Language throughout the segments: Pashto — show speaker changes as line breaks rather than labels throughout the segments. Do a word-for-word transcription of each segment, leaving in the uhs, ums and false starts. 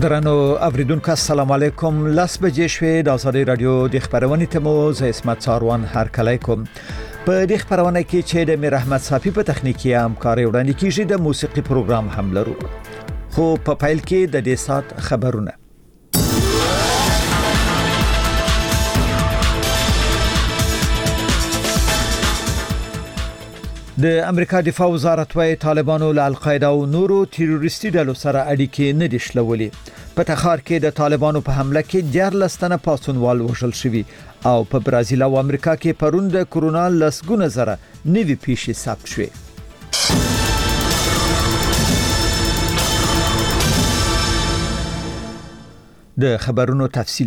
درنو اوریدونکو السلام علیکم. لاس بجې شوې د آزادۍ رادیو د خبرونې تمو ز اسمت ساروان هر کله کوم په دې خبرونه کې چې د میر احمد صافي په تخنیکی همکاري وړاندې کیږي د موسیقي پروګرام هم لرو. خو په پایل کې د دې سات خبرونه د امریکا دفاع وزارت وايي طالبانو له القاعده او نورو تروریستي ډلو سره اړیکې نه دي شلولې. په تخار کې د طالبانو په حمله کې دیارلس تنه پاسونوال وژل شوي او په برازیل او امریکا کې پرون د کورونا لسګونه زره نوي پیښې ثبت شوې. د خبرونو تفصیل.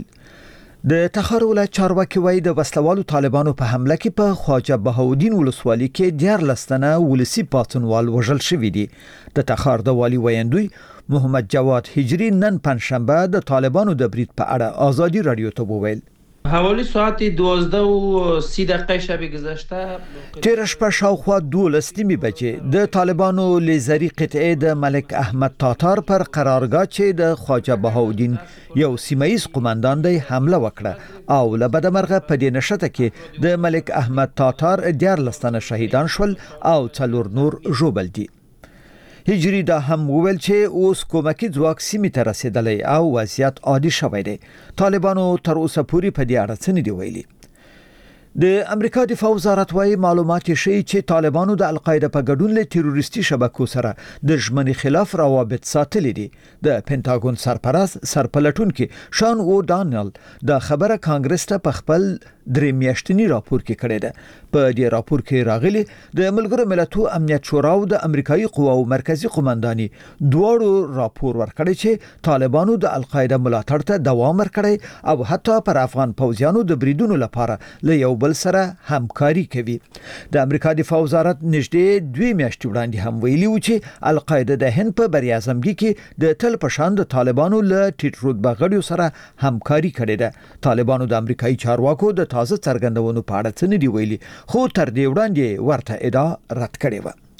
د تخار ولایت چارواکي وایي د وسلوالو طالبانو په حمله کې په خواجه بهاودین ولسوالۍ کې دیارلس تنه ولسی پاتونوال وژل شوي دي. د تخار د والی ویندوی محمد جواد هجری نن پنځشنبه د طالبانو د برید په اړه آزادی رادیو ته وویل.
حوالی ساعت دوازده و سی دقیقه شب گذشته
تیر شپه شاوخوا دولس نیمې بجې د طالبانو لیزري قطعه د ملک احمد تاتار پر قرارګاه چې د خواجه بهاودین یو سیمایي قومندان دی حمله وکړه او له بدمرغه په دې نشته کې د ملک احمد تاتار دیارلس تنه شهیدان شول او څلور نور ژوبل دي. هجری دا هم وویل چې اوس کومکی ځواک سیمې ته رسیدلی او وضعیت عادي شوی دی. طالبانو تر اوسه پورې په دې اړه څه نه دی ویلي. د امریکا دفاع وزارت وايي معلومات شي چې طالبانو د القاعده په ګډون له تروریستي شبکو سره د ژمنې خلاف روابط ساتلي دي. د پینټاګون سرپرست سرپلټونکو شان او دانیل د خبره کانګرس ته په خپل درې میاشتنی راپور کې کړی ده. په دې راپور کې راغلي د ملګرو ملتونو امنیت شورا او د امریکایي قواو مرکزی قومنداني دواړو راپور ورکړی چې طالبانو د القاعده ملاتړ ته دوام ورکړی او حتی پر افغان پوځیانو د بریدونو لپاره له یو بل سره همکاري کوي. د امریکا دفاع وزارت نږدې دوه میاشتې وړاندې هم ویلي و چې القاعده د هند په بر اعظمګي کې د تل پشان د طالبانو له ټیټ رتبه غړیو سره همکاري کړې ده. طالبانو د امریکایي چارواکو د تازه څرګندونو په اړه څه نه دی ویلي خو تر دې وړاندې ورته ادعا رد کړې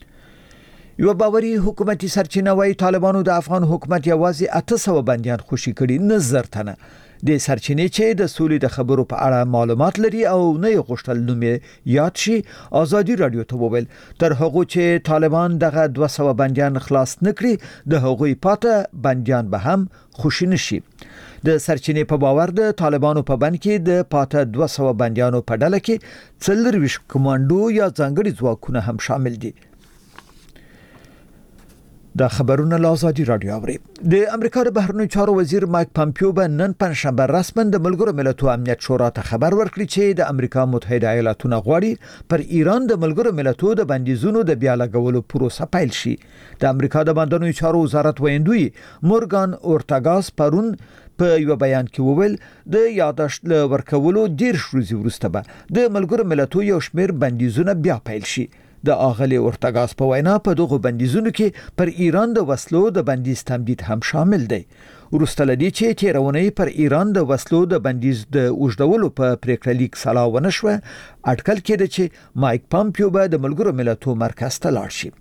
و. یو باوري حکومتي سرچینه وايي طالبانو د افغان حکومت یوازې اته سوه بنديان خوشي کړي نه زر تنه. د سرچینې چې د سولې د خبرو په اړه معلومات لري او نه یې غوښتل نوم یاد شي آزادی رادیو ته وویل تر هغه چې طالبان دغه دوه سوه بنديان خلاص نکړي د هغوی پاته بنديان به هم خوشي نشي. د سرچینې په باور د طالبانو په بند کې د پاته دوه سوه بنديانو په ډله کې څلور ویشت کمانډو یا ځانګړي ځواکونه هم شامل دي. دا خبرونه له آزادی رادیو اوري. د امریکا د بهرنیو چارو وزیر مایک پامپیو به نن پنځشنبه رسماً د ملګرو ملتونو امنیت شورا ته خبر ورکړي چې د امریکا متحده ایالاتونو غواړي پر ایران د ملګرو ملتونو د بندیزونو د بیا لګولو پروسه پیل شي. د امریکا د بهرنیو چارو وزارت ویندوی مورګان اورټاګاس پرون په یو بیان کې وویل د یاداشت له ورکولو ډیر شروزي ورسته به د ملګرو ملتونو یو شمیر بندیزونه بیا پیل شي. د اغلی اورټاګاس په وینا په دغه بندیزونو کې پر ایران د وسلو د بندیز تمدید هم شامل دی. ورسته لدی چې تیرونی پر ایران د وسلو د بندیز د اوږدولو په پریکړه لیک سلا ونه شوه. اټکل کېده چې مایک پامپیو به د ملګرو ملتونو مرکز ته لاړ شي.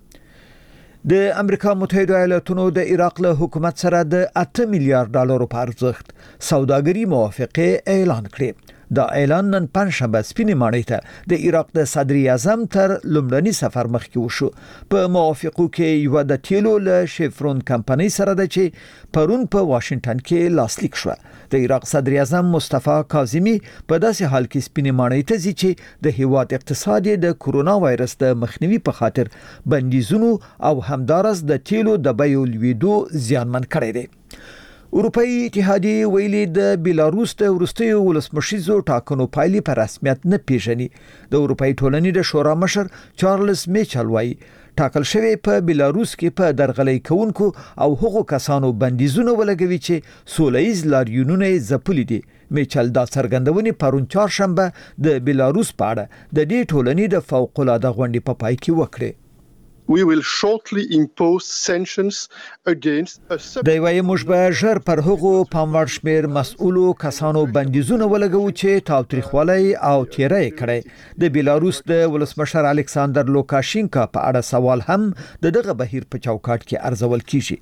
د امریکا متحده ایالاتونو د عراق له حکومت سره د اته میلیارډ ډالرو په ارزښت سوداګري موافقه اعلان کړې. دا اعلان نن پنځشنبه سپینې ماڼۍ ته د عراق د صدر اعظم تر لومړني سفر مخکې وشو. په موافقو کې یو د تیلو له شیفرون کمپنۍ سره ده چې پرون په واشنگټن کې لاسلیک شو. د عراق صدر اعظم مصطفی کاظمی په داسې حال کې سپینې ماڼۍ ته ځي چې د هیواد اقتصاد د کورونا وایرس د مخنیوي په خاطر بندیزونو او همدارس د تیلو د بیو لوړېدو زیانمن کړی دی. اروپאי اتحادیه ویلي د بیلاروس د وروستیو ولسمشریزو ټاکنو پایلې په رسمیت نه پیژني. د اروپאי ټولنې د شورا مشر چارلز میچل وایي ټاکل شوی په بیلاروس کې په درغلۍ کوونکو او هغو کسانو بندیزونه ولګوي چې سولهییز لاریونونه ځپلي دي. میچل دا څرګندونې پرون چهارشنبه د بیلاروس په اړه د دې ټولنې د فوق العاده غونډې په پای کې وکړه.
We will shortly impose sanctions against a sub-
د وایي موږ به ژر پر هغو پاموړ شمیر مسؤلو کسانو بندیزونه ولګو چې تاوتریخوالی او تیری کړي. د بیلاروس د ولسمشر الکساندر لوکاشینکا په اړه سوال هم د دغه بهیر په چوکاټ کې ارزول کیږي.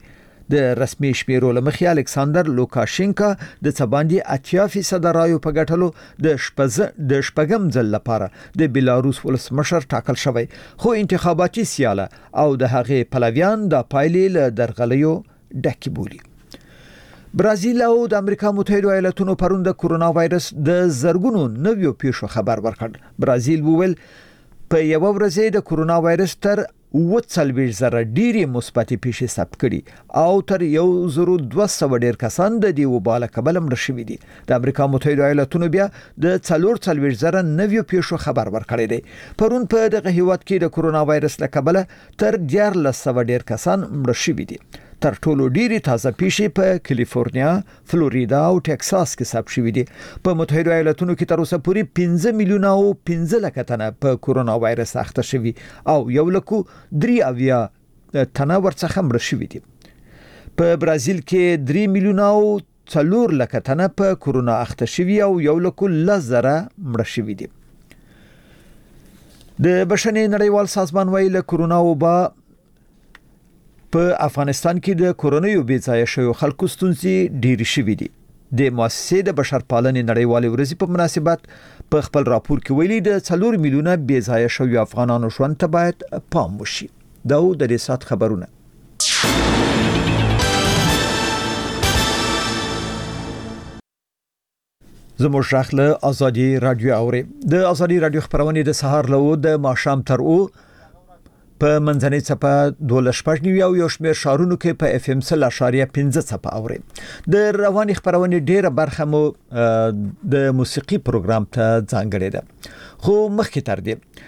د رسمي شمیرو لمخې الکساندر لوکاشینکا د څباندې اتیا فیصد رایو په ګټلو د شپز د شپږم ځل لپاره د بیلاروس ولسمشر ټاکل شوی، خو انتخاباتي سیاله او د هغې پلویان د پایلې له درغلیو ډکې بولي. برازیل او د امریکا متحده ایالاتونو پرون د کرونا وایرس د زرګونو نویو پیښو خبر ورکړ. برازیل وویل په یو ورځ د کرونا وایرس تر وڅلويش زره ډیری مثبتې پیښې ثبت کړي او تر یو زرو دوه سوه ډیر کسان د دې وبا له کبله مړه شوي دي. د امریکا متحده ایالاتونو بیا د څلور څلويش زره نویو پیښو خبر ورکړی دی. پرون په دغه هیواد کې د کرونا وایرس له کبله تر دیارلس سوه ډیر کسان مړه شوي دي. تر ټولو ډیری تازه پیښې په کالیفورنیا، فلوریدا او ټکساس کې ثبت شوي دي. په متحده ایالاتونو کې تر اوسه پورې پنځه میلیونه او پنځه لکه تنه په کرونا وایرس اخته شوي او یو لکو درې اویا تنه ورڅخه مړه شوي دي. په برازیل کې درې میلیونه او څلور لکه تنه په کرونا اخته شوي او یو لکو لس زره مړه شوي دي. د بشري نړیوال سازمان وایي له کرونا وبا په افغانستان کې د کورونیو بې ځایه شویو خلکو ستونزې ډېرې شوې دي. د مؤسسې د بشرپالنې نړیوالې ورځې په مناسبت په خپل راپور کې ویلي د څلور میلیونه بې ځایه شویو افغانانو ژوند ته باید پام وشي. دا و د دې سات خبرونه. زموږ غږ له ازادي رادیو اوري. د ازادي رادیو خبرونه د سهار له د ماښام تر او په منځنۍ څپه دولس شپږ نیو یو شمېر شارونو کې په اف ام سل اشاریه پنځه څپه اوري. د رواني خبرونه ډیره برخه مو د موسیقي پروګرام ته ځانګړې ده. خو مخکې تر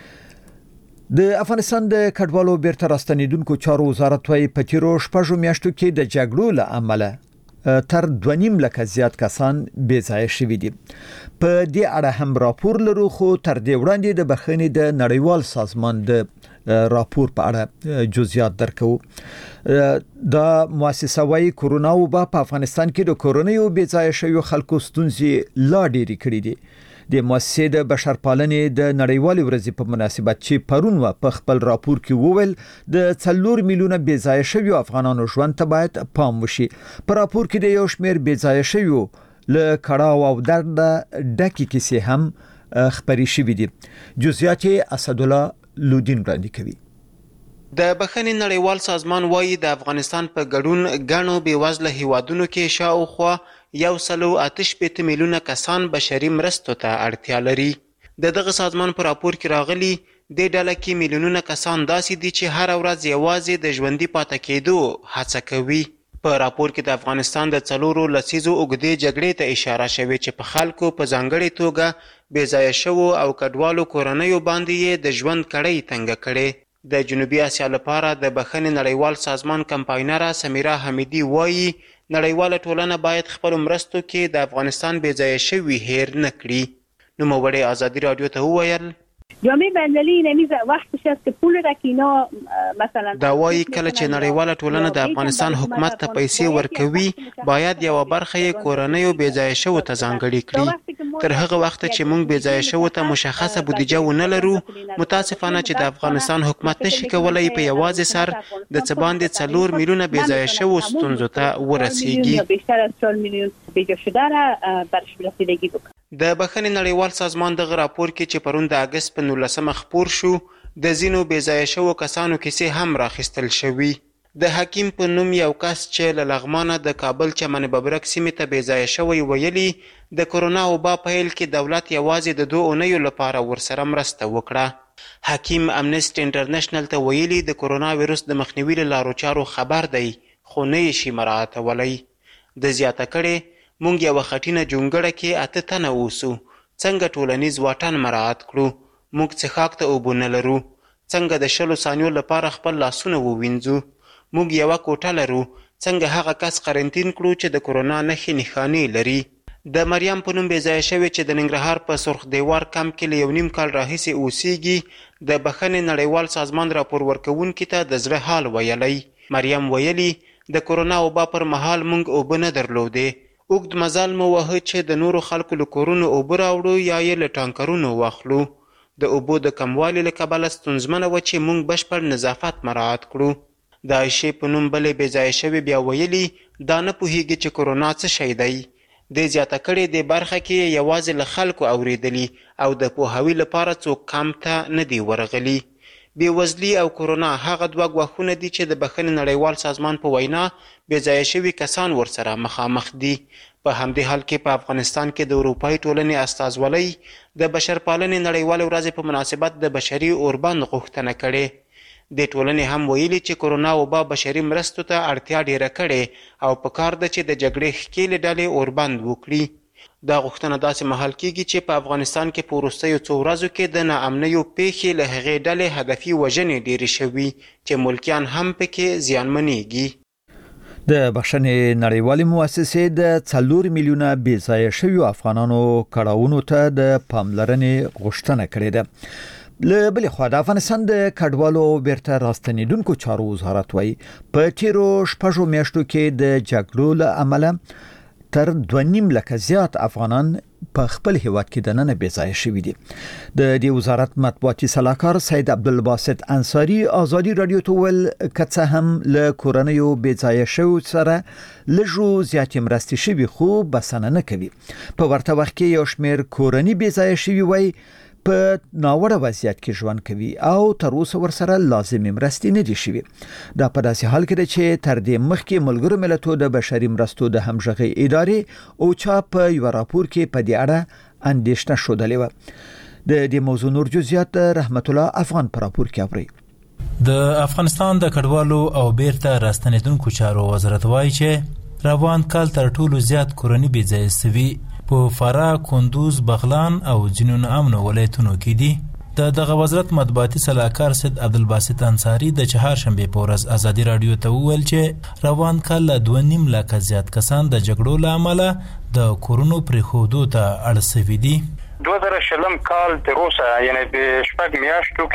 دې د افغانستان د کډوالو بیرته راستنیدونکو چارو وزارت وايي په تیرو شپږو میاشتو کې د جګړو له امله تر دوه نیم لکه زیات کسان بې ځایه شوي دي. په دې اړه هم راپور لرو، خو تر دې وړاندې د بخښنې د نړیوال سازمان د راپور په اړه جزئیات درکو. دا مؤسسه وايي کرونا وبا په افغانستان کې د کورونیو بې ځایه شویو خلکو ستونزې لا ډېرې کړې دي. د مؤسسې د بشرپالنې د نړیوالې ورځې په مناسبت چې پرون و په خپل راپور کې وویل د څلور میلیونه بې ځایه شویو افغانانو ژوند ته باید پام وشي. په راپور کې د یو شمېر بې ځایه شویو له کړاو او درد ډکې کیسې هم خبرې شوې دي. جزئیات اسد الله لودین وړاندې کوي.
د بخښنې نړیوال سازمان وایي د افغانستان په ګډون ګڼو بېوزله هیوادونو کې شاوخوا یو سلو اته شپېته میلیونه کسان بشري مرستو ته اړتیا لري. د دغه سازمان په راپور کې راغلي دې ډله کې میلیونونه کسان داسې دي چې هر ورځ یوازې د ژوندي پاتې کېدو هڅه کوي. په راپور کې د افغانستان د څلورو لسیزو اوږدې جګړې ته اشاره شوې چې په خلکو په ځانګړې توګه بې ځایه شوو او کډوالو کورنیو باندې یې د ژوند کړۍ تنګه کړې. د جنوبي اسیا لپاره د بخښنې نړیوال سازمان کمپاینره سمیرا حمیدي وایي نړیواله ټولنه باید خپل مرستو کې د افغانستان بې ځایه شوي هیر نه کړي. نوموړی ازادي رادیو ته وویل
جامعه بین‌المللی نمیز وقتش است که پول را که اینا مثلا
دا وایي کله چې نړیواله ټولنه د افغانستان حکومت ته پیسې ورکوي باید یو برخه یې کورنیو بې ځایه شوو ته ځانګړې کړي. تر هغه وخت چې موږ بې ځایه شوو ته مشخصه بودیجه ونه لرو، متاسفانه چې د افغانستان حکومت نشي کولای په یوازې سر د څه باندې څلور میلیونه بې ځایه شوو ستونزو ته ورسیږي.
بیشتر از چهار میلیون بجا شده را برش رسیدگی بکنه.
د بخښنې نړیوال سازمان دغه راپور کې چې پرون د اګست په نولسمه خپور شو د ځینو بې ځایه شوو کسانو کیسې هم راخیستل شوي. د حکیم په نوم یو کس چې له لغمانه د کابل چمن ببرک سیمې ته بې ځایه شوی ویلي د کرونا وبا په پیل کې دولت یوازې د دوه اونیو لپاره ورسره مرسته وکړه. حکیم امنیسټي انټرنیشنل ته ویلي د کرونا ویروس د مخنیوي له لارو چارو خبر دی خو نه یې شي مراعاتولی. د زیاته کړې مونږ یوه خټینه جونګړه کې اته تنه اوسو، څنګه ټولنیز واټن مراعات کړو، موږ څښاک ته اوبه نه لرو، څنګه د شلو ثانیو لپاره خپل لاسونه ووینځو، موږ یوه کوټه لرو، څنګه هغه کس قرنطین کړو چې د کرونا نښې نښانې لري. د مریم په نوم بې ځایه شوې چې د ننګرهار په سرخ دیوار کمپ کې له یو نیم کال راهیسې اوسیږي د بخښنې نړیوال سازمان راپور ورکوونکي ته د زړه حال ویلی. مریم ویلي د کرونا وبا پر مهال موږ اوبه نه درلودې، اوږد مزل مو وهه چې د نورو خلکو له کورونو اوبه راوړو یا یې له ټانکرونو واخلو. د اوبو د کموالي له کبله ستونزمنه وه چې موږ بشپړ نظافت مراعات کړو. د عایشې په نوم بلې بې ځایه شوې بیا ویلي دا نه پوهیږي چې کرونا څه شی دی. د زیاته کړې د برخه کې یوازې له خلکو اوریدلی او د پوهاوي لپاره څوک کم ته نه دی ورغلی. بېوزلي او کرونا هغه دوه ګواښونه دي چې د بخښنې نړیوال سازمان په وینا بې ځایه شوي کسان ورسره مخامخ دي. په همدې حال کې په افغانستان کې د اروپایي ټولنې استازولۍ د بشرپالنې نړیوالې ورځې په مناسبت د بشري اوربند غوښتنه کړې. د ټولنې هم ویلي چې کرونا وبا بشري مرستو ته اړتیا ډیره کړې او په کار ده چې د جګړې ښکېلې ډلې اوربند وکړي. دا غوښتنه داسې مهال کېږي چې په افغانستان کې په وروستیو څو ورځو کې د ناامنیو پیښې له هغې ډلې هدفي وژنې ډېرې شوي چې ملکیان هم پکې زیانمنېږي.
د بخښنې نړیوالې مؤسسې د څلور میلیونه بې ځایه شویو افغانانو کړاوونو ته د پاملرنې غوښتنه کړې ده. له بلې خوا د افغانستان د کډوالو بیرته راستنېدونکو چارو وزارت وایي په تیرو شپږو میاشتو کې د جګړو له امله تر دوه نیم لکه زیات افغانان په خپل هیواد کې د ننه بې ځایه شوي دي. د دې وزارت مطبوعاتي سلاکار سید عبدالباسط انصاري ازادي رادیو ته ویل که څه هم له کورنیو بې ځایه شویو سره لږو زیاتې مرستې شوي خو بسنه نه کوي. په ورته وخت کې یو شمېر کورني بې ځایه شوي وایي په ناوړه وضعیت کې ژوند کوي او تر اوسه ورسره لازمي مرستې نه دي شوي. دا په داسې حال کې ده چې تر دې مخکې ملګرو ملتونو د بشري مرستو د همغږۍ ادارې اوچا په یو راپور کې په دې اړه اندېښنه ښودلې وه. د دې موضوع نور جزئیات رحمت الله افغان په راپور کې اورئ.
د افغانستان د کډوالو او بیرته راستنېدونکو چارو وزارت وایي چې روان کال تر ټولو زیات کورني بې ځایه سوي په فراه، کندوز، بغلان او ځینو ناامنو ولایتونو کې دي. د دغه وزارت مطبوعاتي سلاکار سید عبدالباسط انصاري د چهارشنبې په ورځ ازادي رادیو ته وویل چې روان کال له دوه نیم لکه زیات کسان د جګړو له امله د کورونو پرېښودو ته اړ سوي دي.
دوه زره شلم کال تر اوسه یعنې په شپږ میاشتو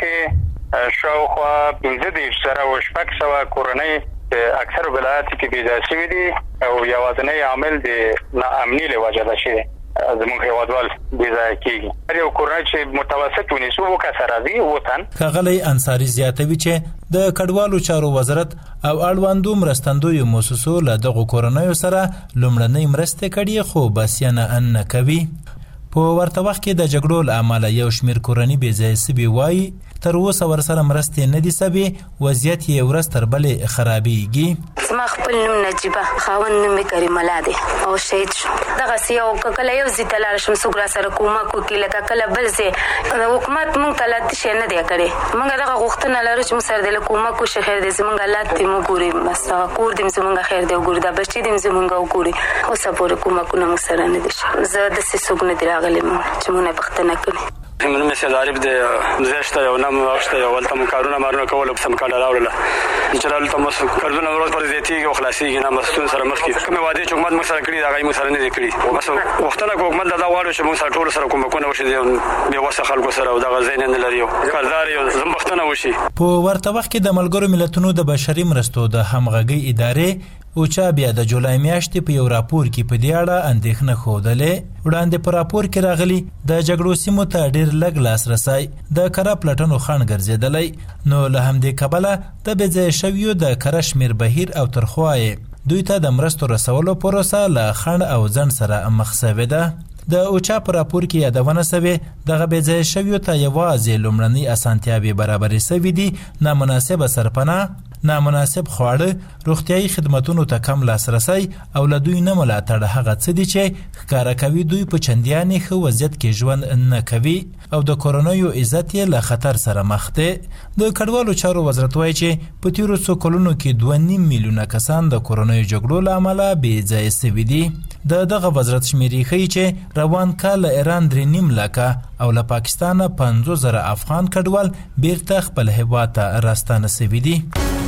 کې شاوخوا پنځه دېرش زره او شپږ سوه کورنۍ په اکثرو ولایاتو کې بې ځایه شوي دي او یوازینی عامل د ناامني له وجې ده چې زموږ هیوادوال بې ځایه کېږي. هر یو کورنۍ چې متوسط ونیسو اووه کسه راځي اووه تن.
ښاغلی انصاري زیاتوي چې د کډوالو چارو وزارت او اړوندو مرستندویو مؤسسو له دغو کورنیو سره لومړنۍ مرستې کړي خو بسیانه نه کوي. په ورته وخت کې د جګړو له امله یو شمېر کورني بې ځایه سوي وایي تر اوسه ورسره مرستې نه دي سوي، وضعیت یې ورځ تر بلې خرابېږي.
زما خپل نوم نجیبه، خاوند نوم یې کریم الله دی او شهید شو. دغسې یو که کله یو ځای ته لاړ شم څوک راسره کومک وکړي، لکه کله بل ځای د حکومت موږ ته لا څه شی نه دی کړی. موږ دغه غوښتنه لرو چې موږ سره د کومک وشي، خیر دی زموږ حالات دې وګوري، بس کور دې زموږ خیر دی وګوري، دا بچي دې زموږ وګوري. اوسه پورې کومکونه موږ سره نه دي شوي. زه داسې څوک نه دی راغلی چې موږ نه پوښتنه کړې.
من نوم سید عارف دی، زیشته یو نام واخته یو ولته مو کارونه مارونه کول په سم کال راوړل چې راول ته مو کارونه ورځ پر زیاتیږي او خلاصيږي نه مستون سره مخ کې کومه وعده چې حکومت مو سره کړی دا غي مو سره نه دی کړی. بس وختونه حکومت دا واړو چې مو سره ټول سره کوم کوونه وشي دی به وسه خلکو سره او دا غزین نه لري کاردار یو زمبختنه وشي.
په ورته وخت کې د ملګرو ملتونو د بشري مرستو د همغږۍ ادارې اوچا بیا د جولای میاشتې په یو راپور کې په دې اړه اندېښنه ښودلې. وړاندې په راپور کې راغلي د جګړو سیمو ته ډېر لږ لاسرسی د کره پلټنو خنډ ګرځېدلی، نو له همدې کبله د بې ځایه شویو د کره شمېر بهیر او ترخوایې دوی ته د مرستو رسولو پروسه له خنډ او ځنډ سره مخ سوې ده. د اوچا په راپور کې یادونه سوې دغه بې ځایه شویو ته یوازې لومړنۍ اسانتیاوې برابرې سوي دي، نامناسبه سرپناه، نامناسب خواړه، روغتیایي خدمتونو ته کم لاسرسی او له دوی نه ملاتړ هغه څه دي چې ښکاره کوي دوی په چندیانې ښه وضعیت کې ژوند نه کوي او د کورنیو عزت یې له خطر سره مخ دی. د کډوالو چارو وزارت وایي چې په تیرو څو کلونو کې دوه نیم میلیونه کسان د کورنیو جګړو له امله بې ځایه سوي دي. د دغه وزارت شمیرې ښیي چې روان کال له ایران درې نیم لکه او له پاکستانه پنځوس زره افغان کډوال بیرته خپل هیواد ته راستانه سوي دي.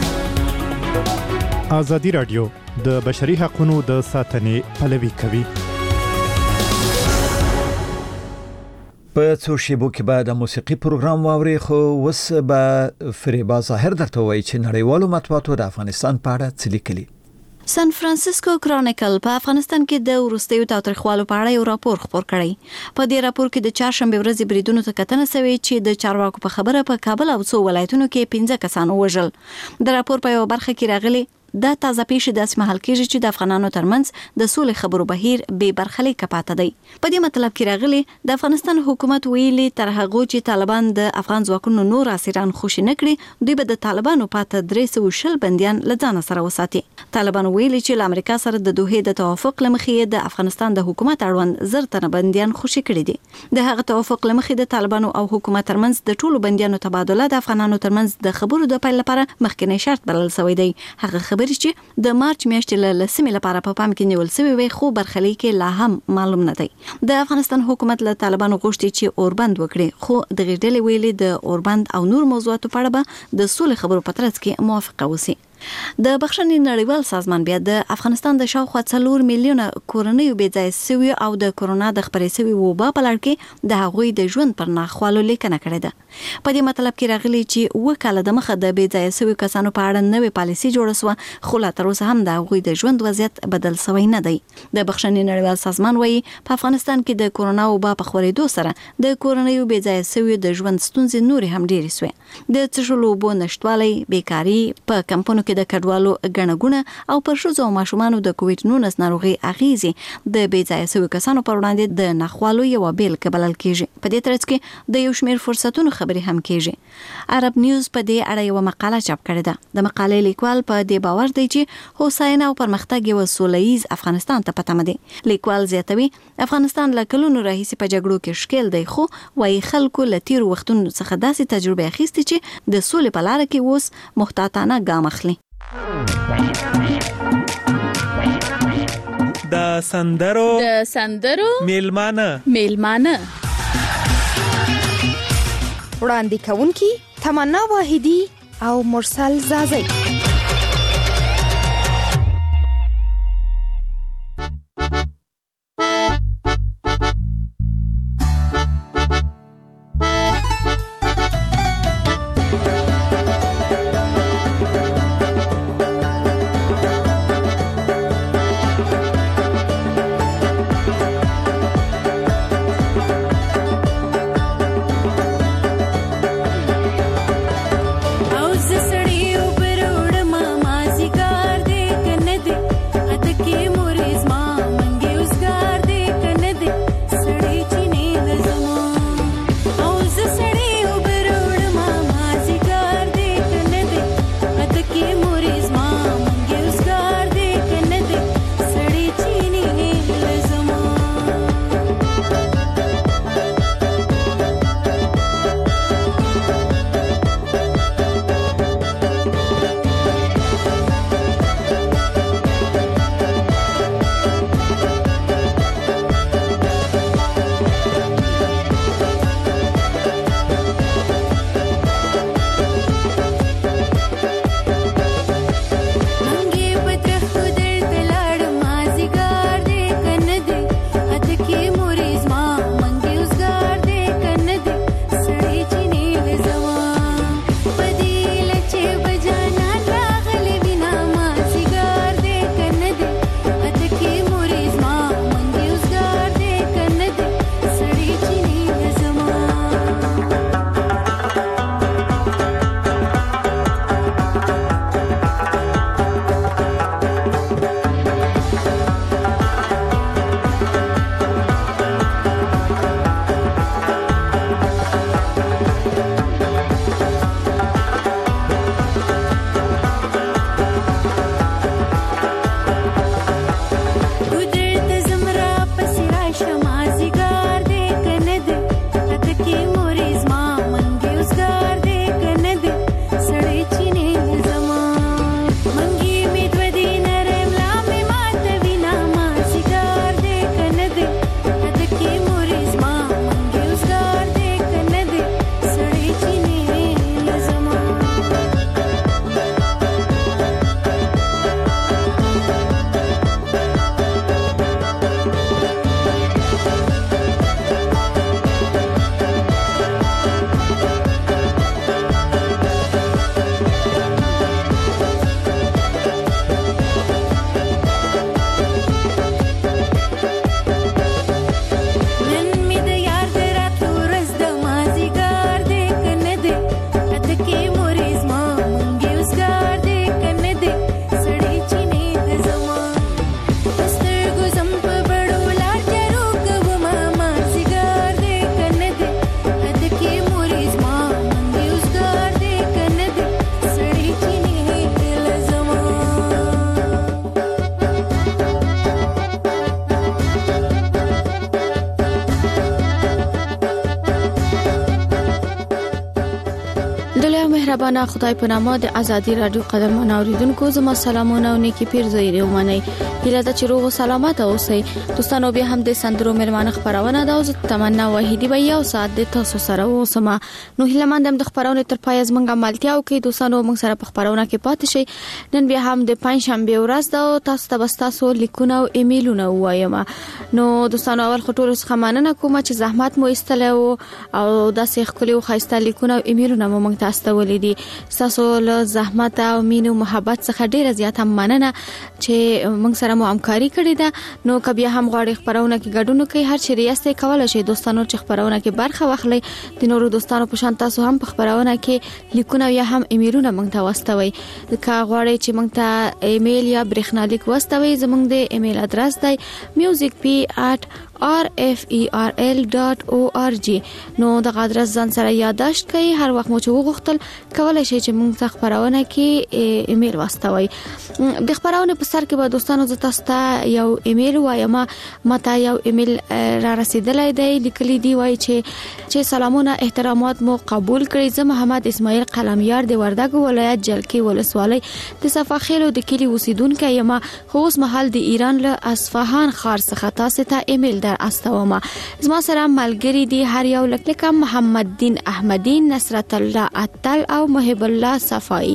ازادي رادیو د بشري حقوقو د ساتنې پلوي کوي.
په څو شیبو کې به د موسیقي پروګرام واوري، خو اوس به فریبا ظاهر درته وایي چې نړیوالو مطبوعاتو د افغانستان په اړه څه لیکلي.
سان فرانسیسکو کرونیکل په افغانستان کې د وروستیو تاوتریخوالو په اړه یو راپور خپور کړی. په دې راپور کې د چهارشنبه ورځې بریدونو ته کتنه شوې چې د چارواکو په خبره په کابل او څو ولایتونو کې پنځه کسان وژل. د راپور په یو برخه کې راغلي دا تازه پیښې داسې مهال کېږي چې د افغانانو ترمنځ د سولې خبرو بهیر بې برخلیکه پاته دی. په دې مطلب کې راغلي د افغانستان حکومت ویلي تر هغه چې طالبان د افغان ځواکونو نور اسیران خوشي نه کړي دوی به د طالبانو پاته درې سوه شل بندیان له ځانه سره وساتي. طالبان ویلي چې له امریکا سره د دوحې د توافق له مخې د افغانستان د حکومت اړوند زر تنه بندیان خوشي کړي دي. د هغه توافق له مخې د طالبانو او حکومت ترمنځ د ټولو بندیانو تبادله د افغانانو ترمنځ د خبرو د پیل لپاره مخکنی شرط بلل شوی دی. هغه خبرې چې د مارچ میاشتې له لسمې لپاره په پام کې نیول شوی وي خو برخلیک لا هم معلوم نه دی. د افغانستان حکومت له طالبانو غوښتي چې اوربند وکړي خو د غېډلې ویلي د اوربند او نور موضوعاتو په اړه به د سولې خبرو په ترڅ کې موافقه وسی. د بخښنې نړیوال سازمان بیا د افغانستان د شاوخوا څلور میلیونه کورنیو بې ځایه سوي او د کورونا د خپرې سوي وبا په لړ کې د هغوی د ژوند پر ناخوالو لیکنه کړې ده. په دې مطلب کې راغلي چې اووه کاله د مخه د بې ځایه سوي کسانو په اړه نوې پالیسي جوړه سوه خو لا تر اوسه هم د هغوی د ژوند وضعیت بدل شوی نه دی. د بخښنې نړیوال سازمان وایي په افغانستان کې د کورونا وبا په خپرېدو سره د کورنیو بې ځایه سوي د ژوند ستونزې نورې هم ډېرې سوې. د څښلو اوبو نشتوالی، بیکاري، په کمپونو کې د کډوالو ګڼهګونه او پر ښځو او ماشومانو د کووډ نولس ناروغي اغیزې د بې ځایه سوي کسانو پر وړاندې د ناخوالو یوه بیلګه بلل کېږي. په دې ترڅ کې د یو شمېر فرصتونو خبرې هم کېږي. عرب نیوز په دې اړه یوه مقاله چاپ کړې ده. د مقالې لیکوال په دې باور دی چې هوساینه او پرمختګ یو سوله ییز افغانستان ته په تمه دی. لیکوال زیاتوي افغانستان له کلونو راهیسې په جګړو کې ښکېل دی خو وايي خلکو له تیرو وختونو څخه داسې تجربه اخیستې چې د سولې په لاره کې اوس محتاطانه ګام اخلي.
د سندرو
د سندرو
میلمانه
میلمانه
وړاندې کوونکی تمنا واحدی او مرسل زازی.
او زسړی وبرو
ښکلی او مهربانه خدای په نامه د ازادي رادیو قدرمن اوریدونکو زما سلامونه او نیکی پیرزوی ومنئ. هیله ده چې روغ او سلامت اوسئ. دوستانو بیا هم د سندرو مېرمانه خبرونه ده او زه تمنا وحیدی به یو ساعت د تاسو سره اوسم. نو هیله مندم د خبرونه تر پای زمونږ عملتیا او کې دوستانو موږ سره په خبرونه کې پاتې شئ. نن بیا هم د پنځ شنبه ورځ ده او تاسو ته تاسو لیکونه او ایمیلونه وایم. نو دوستانو اول خطور څخه مننه کوم چې زحمت مو ایستلو او د سیخ کلی او خاصه لیکونه او ایمیلونه مو موږ تاسو ته ولیدي. تاسو له زحمت او مینه او محبت څخه ډیره زیاته مننه چې موږ سره مو همکاري کړې ده. نو کبه هم غواړي خبرونه کې ګډون کوي هر چیرې یاستئ کولای شئ دوستانو چې خبرونه کې برخه واخلئ. د نورو دوستانو په شان تاسو هم په خبرونه کې لیکونه یا هم ایمیلونه موږ ته واستوي. که غواړئ چې موږ ته ایمیل یا برېښنالیک واستوي زموږ د ایمیل ادرس دی music p at r f e r l dot org. نو د ادرس ځان سره یادداشت کړئ. هر وخت مو چې وغوښتل کولای شئ چې موږ ته خبرونه کې ایمیل واستوي. د خبرونه په سر کې به دوستانو زه تاسو ته یو ایمیل وایم. ماته یو ایمیل را رسیدلی دی. لیکلي دی وایي چې چې سلامونه احترامات مو قبول کړئ. زه محمد اسماعیل قلمیار د وردګ ولایت جلکې ولسوالۍ د صفاخیلو د کلی اوسیدونکی یم. خو اوس مهال د ایران له اصفهان ښار څخه تاسو ته ایمیل در استوما. زما سره ملګری دی هر یو لکه محمد دین احمدی، نصرت الله اتل او محب الله صفائی.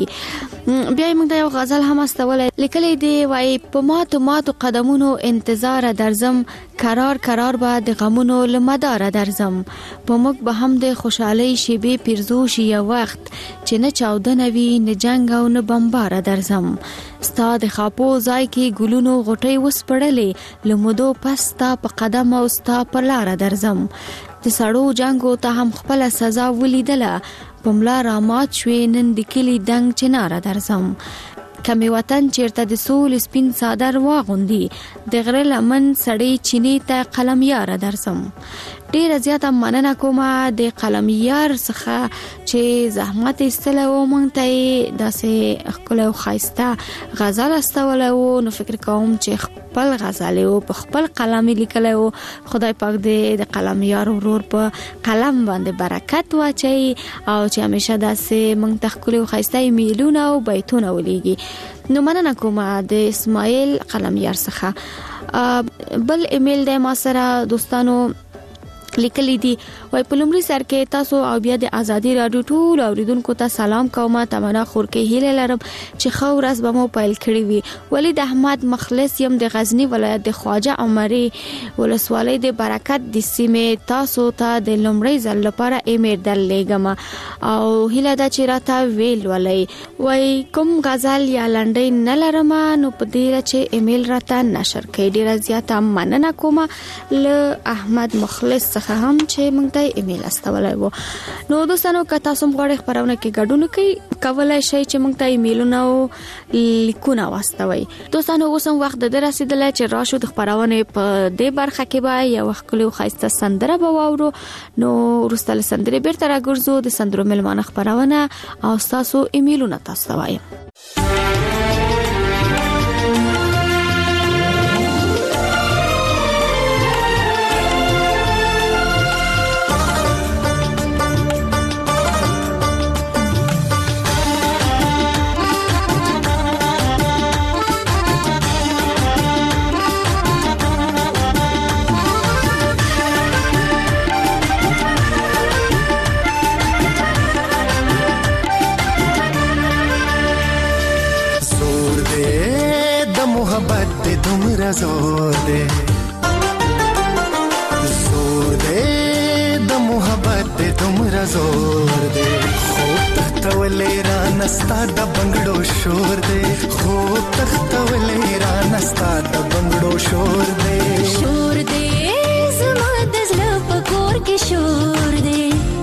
بیا موږ د یو غزل هم استولای. لیکلي دی وای په ماتو ماتو قدمونو انتظار درزم، قرار قرار به د غمونو لمدار درزم. په موږ به هم د خوشحالي شیبې پیرزو شي وخت چې نه چاودنه وي نه جنگ او نه بمبار درزم. ستا د خاپو ځای کې ګلونو غټي وسپړلې لمدو پستا په قدم او ستا په لار درزم. د سړو جنگو ته هم خپل سزا ولیدله پملا را مات شوې نن د کلی دنګ چنار درزم. کمی وطن چیرته د سول سپین صادر واغوندي د غره لمن سړی چینی ته قلم یار درزم. ډیره زیاته مننه کوم د قلم یار څخه چې زحمت ایستله او مونږ ته داسې خپل او خاصه غزل استول او نو فکر کوم چې خپل غزل او په خپل قلم لیکل او خدای پاک دې د قلم یار ورور په قلم باندې برکت واچي او چې همیشه داسې مونږ ته خپل او خاصه ایمیلونه او بیتونه ولېږي. نو مننه کوم د اسماعیل قلم یار څخه. بل ایمیل د ما سره دوستانو لیکلی دی وای په لومړي سر کې تاسو او بیا د ازادي رادیو ټول اوریدونکو ته سلام کوم. تمنا خورکې هیله لرم چې خو ورځ به مو پیل کړی وي. ولید احمد مخلص یم د غزنی ولایت د خواجه عمري ولسوالۍ د برکت د سیمې. تاسو ته د لومړي ځل لپاره ایمیل درلېږم او هیله ده چې راته ویل ولای. وای کوم غزل یا لنډۍ نه لرم نو په دې چې ایمیل راته نشر کړئ. ډیره زیاته مننه کوم له احمد مخلص هم چې موږ ته ایمیل استولای وو. نو دوستانو که تاسو غواړئ خبرونه کې ګډون کړئ کولای شئ چې موږ ته ایمیلونه او لیکونه واستوي. دوستانو اوس هم وخت د رسیدلای چې راشو د خبرونه په دې برخه کې به یو خپل خاصه سندره به واورو. نو ورسته سندره بیرته راګرځو د سندرو ملمانه خبرونه او تاسو ایمیلونه تاسو وایم.
زور دے زور دے د محبت دے تمرا زور دے خوب تختولے را نستا د بنگڑو شور دے خوب تختولے را نستا د بنگڑو شور دے
شور دے زما د زړه په کور کې شور دے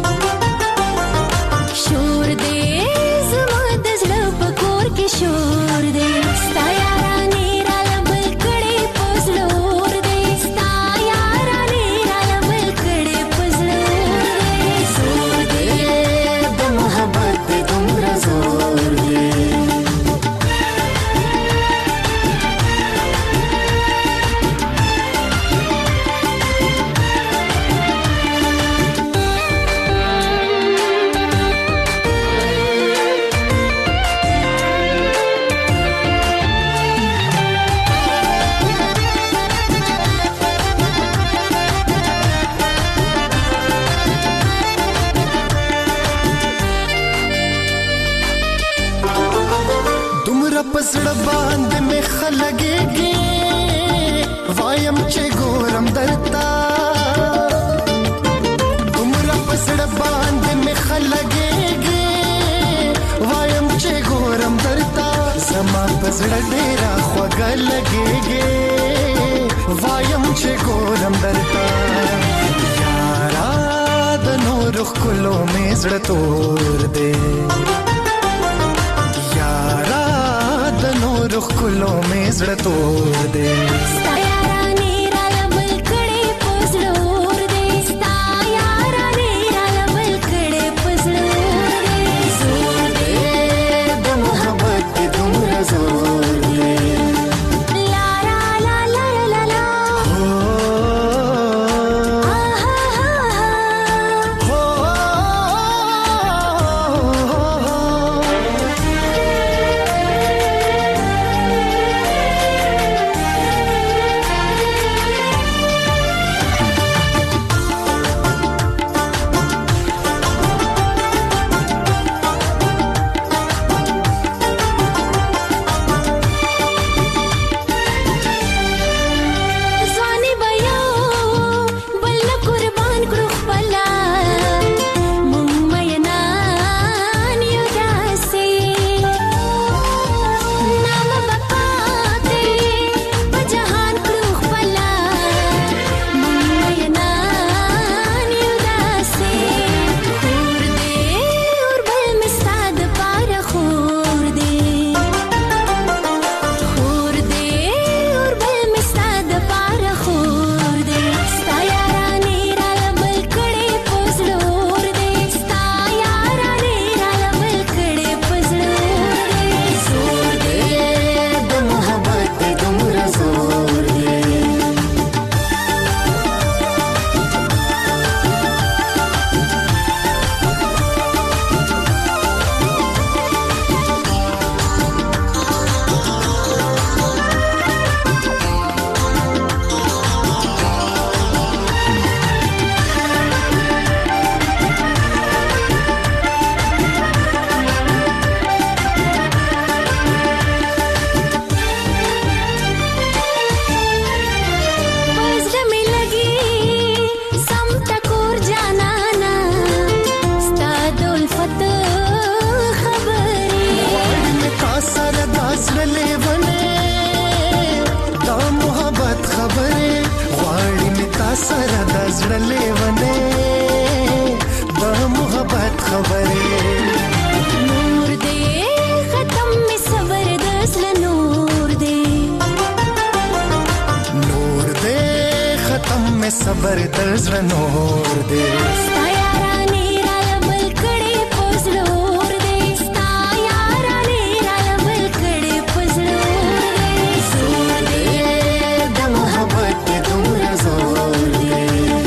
شور دے زما د زړه په کور کې شور دے ستا یارانه
پسړ باندې مې خلګيږي وایم چې ګورم درتا دومره پسړ باندې مې خلګيږي وایم چې ګورم درتا زما پسړ ډېر خوږه لګيږي وایم چې ګورم درتا یارا د نور خلو مې زړه تور دې یارا د نور خلو مې زړه تور دې صبر تر زړه نور دې ستا یارانې را لبل کړې پزلور دې ستا یارانې را لبل کړې پزلور دې زور دې د محبت دې دومره زور دې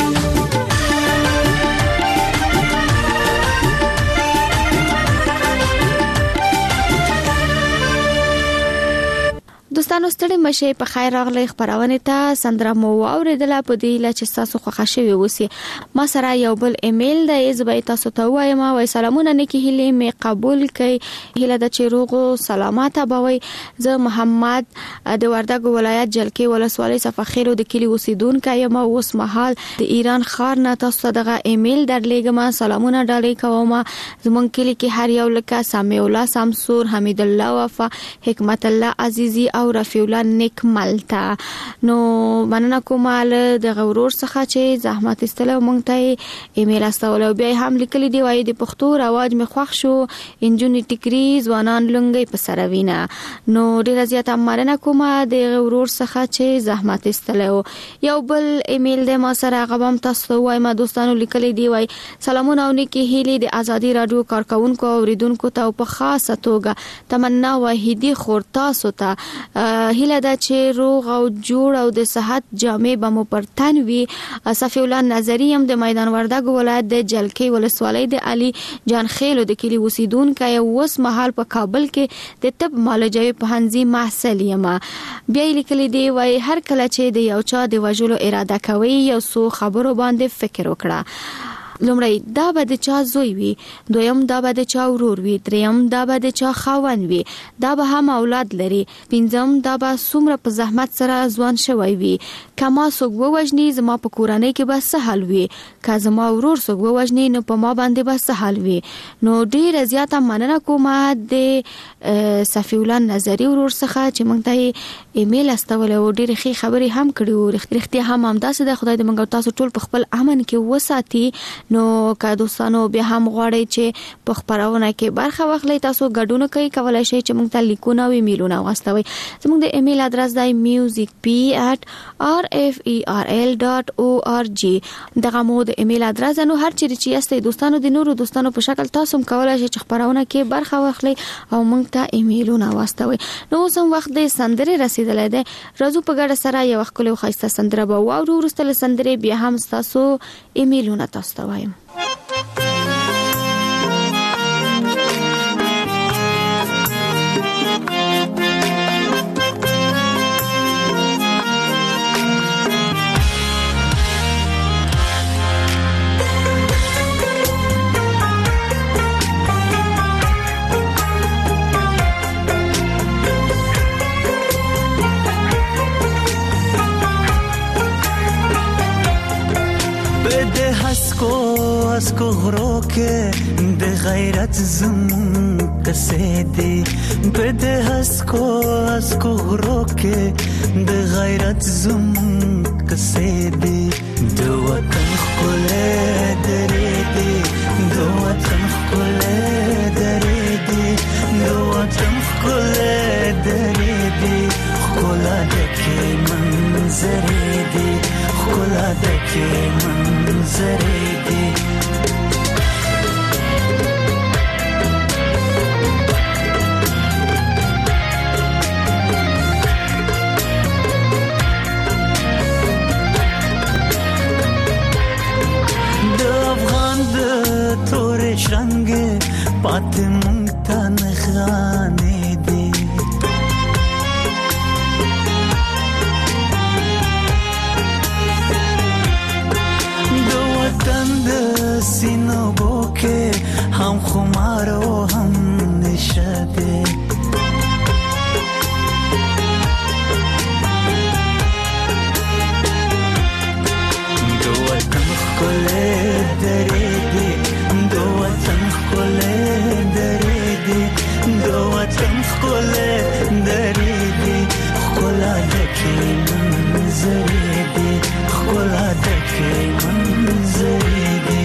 دوستانو ستړي مشه په خیر راغلی خبرونه ته سندره مو اوریدله په دې لا چې تاسو خوښ شوي اوسئ ما سره یو بل ایمیل د ایزبای تاسو ته وایم او سلامونه نیکی هلي می قبول کړئ هله د چیروغو سلامات بوي زه محمد د وردګ ولایت جلکې ولسوالۍ صفخیرو د کلی اوسیدونکو یم اوس مهال د ایران خار نه تاسو دغه ایمیل درلېګم سلامونه ډالۍ کوم زمونږ کلی کې هر یو لکه سامي الله سمسور حمید الله وفا حکمت الله عزیزی او رفیع الله نکملتا نو مننه کوم د غورور څخه چې زحمت استله مونږ ته ایمیل استولو بیا هم لیکلي دی وای د پښتو رواج می خوښ شو انجونی ټیکری ځوانان لنګي په سروینا نو ډیر زیاته مننه کوم د غورور څخه چې زحمت استله یو بل ایمیل د ما سره غوام تاسو وای ما دوستانو لیکلي دی وای سلامونه او نیکی هیلي د ازادي رادیو کارکونکو اوریدونکو ته په خاصه توګه تمنا وحیدی خور تاسو ته هله دا چې روغ او جوړ او د صحت جامع بمو پرتن وی صفی الله نظری هم د میدان وردګ ولایت د جلکې ولسوالۍ د علي جان خیلو د کلی اوسیدونکو اوس مهال په کابل کې د طب معالجوي پوهنځي محصل یم بیا لیکلي دی وای هر کله چې د یو چا د وجلو اراده کوي یو سو خبرو باندې فکر وکړه لومړی دا به د چا زوی وي، دویم دا به د چا ورور وي، دریم دا به د چا خاوند وي، دا به هم اولاد لري، پنځم دا به څومره په زحمت سره ځوان شوی وي، کما څوک ووژني زما په کورنۍ کې به څه حل وي، که زما ورور څوک ووژني نو په ما باندې به څه حل وي. نو ډیره زیاته مننه کوم د صفی الله نظری ورور څخه چې موږ ته ایمیل استول او ډیره ښه خبرې هم کړې وو. رښتیا هم همداسې د خدای د منګو تاسو ټول په خپل امن کې وساتي. نو که دوستانو بیا هم غواړئ چې په خبرونه کې برخه واخلئ، تاسو ګډون کوي کولای شئ چې موږ ته لیکونه او ایمیلونه واستوي. زموږ د ایمیل ادرس دی music p at r f e r l dot org. دغه مو د ایمیل ادرس نو هر چیرې چې یاستئ دوستانو د نورو دوستانو په شکل تاسو هم کولای شئ چې خبرونه کې برخه واخلئ او موږ ته ایمیلونه واستوي. نو اوس هم وخت د سندرې رسیدلی دی. راځو په ګډه سره یو ښکلې او ښایسته سندره به واورو. وروسته له سندرې بیا هم ستاسو ایمیلونه تاسو ته وایم.
اسکو اسکو غرو کې د غیرت زم کسې دی په د اسکو اسکو غرو کې د غیرت زم کسې دی د وطن خلې درې دی د وطن خلې درې دی د وطن خلې درې دی خلا دکې منظرې دی خلا دکې منظرې دی رنگ پات مونتا نخانه دی دو وطن د سینو بوکه هم خمار و هم نشده دو وطن خله دره دی دو وطن خله درې دی دو وطن خله درې دی خلا دکې منظرې دی خلا دکې منظرې دی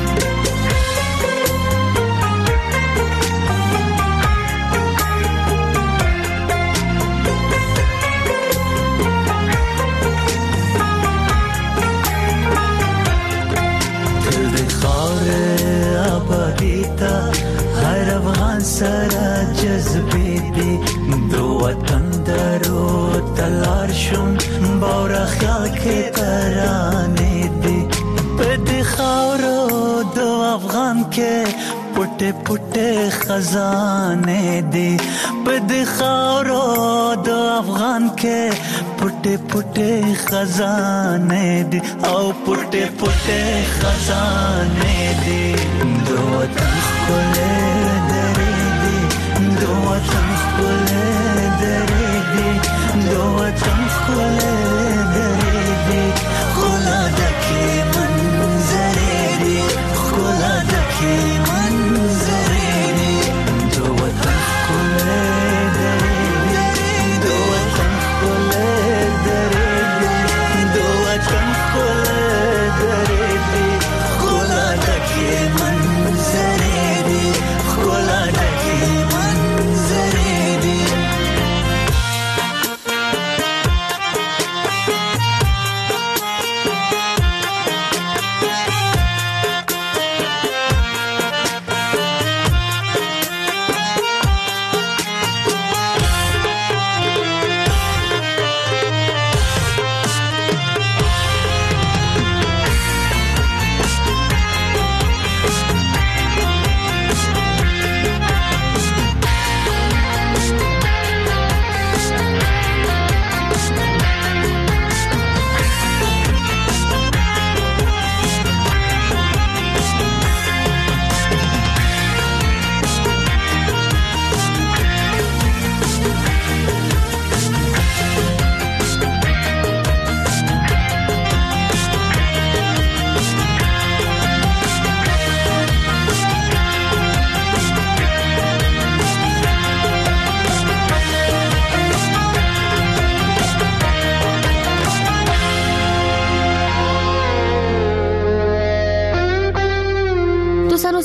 هر افغان سره جذبې دي دو وطن درو تلار شم باور خیال کې ترانې دي په دې خاورو دو افغان کې پټه پټه خزانې دي په دې خاورو دو افغان کې پټه پټه خزانې دي او پټه پټه خزانې دي دو وطن خله درې دي دو وطن خله درې دي دو وطن خله درې دي خلا دکې منظرې دي خلا دکې منظرې دي دو وطن خله درې دي دو وطن خله درې دي دو وطن خله درې دي خلا دکې منظرې دي